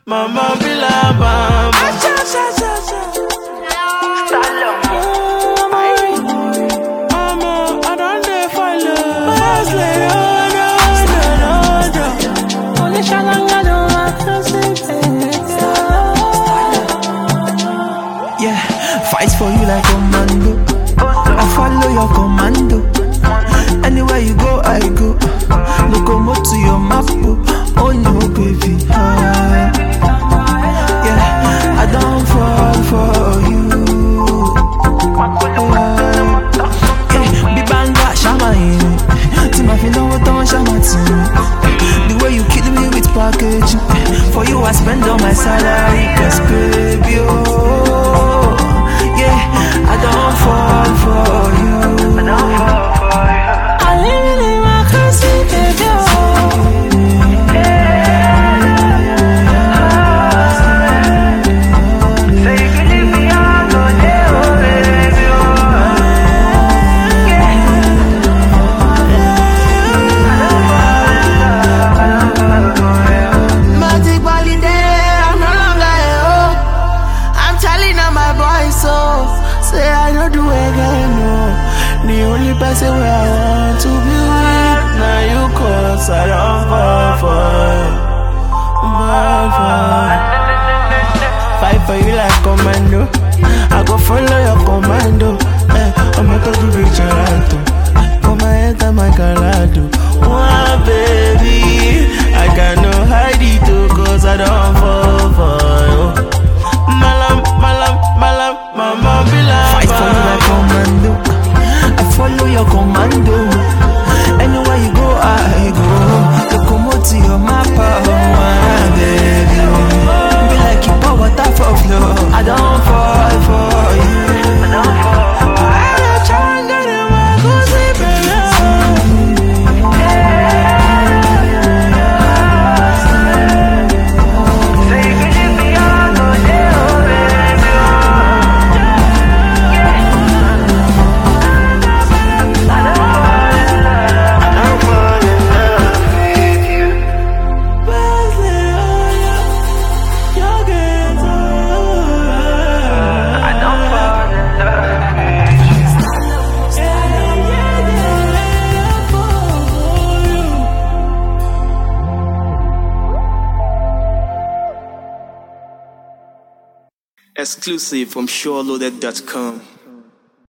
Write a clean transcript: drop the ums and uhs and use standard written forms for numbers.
Mama be la mama. Mama, I don't dey follow. Only Shalanga don't want to Yeah, fight for you like commando. I follow your commando. Anywhere you go, I go. Locomotive to your map. Oh no, baby. Yeah, I don't fall for you. Yeah, be banga, shama in. Tima fino don't shama to. The way you kill me with package. For you I spend all my salary. Cause baby, oh yeah, I don't fall for you. I don't fall for you. I live in my country, baby. Say you can leave me all on there, baby. Magic holiday, I'm no longer a hoe. I'm telling all my boys so. Say I don't do again, no. The only person where I want to be with. Now you cause I don't fall for you. Fight for you like commando. I go follow your commando. I'm a to be gelato. Come enter my calado. Oh baby, I cannot hide it too, cause I don't fall for you. Malam, mama be like fight for you like commando. I follow your commando. Anywhere you go, I go. Locomotive your map, oh baby. Be like you pour water for flow. I don't fall for you. I don't fall for you. I'm trying to get my cozy baby. Say you can leave me all on there, baby. I don't fall in love with you. I don't fall in love with you. Exclusive from SureLoaded.com.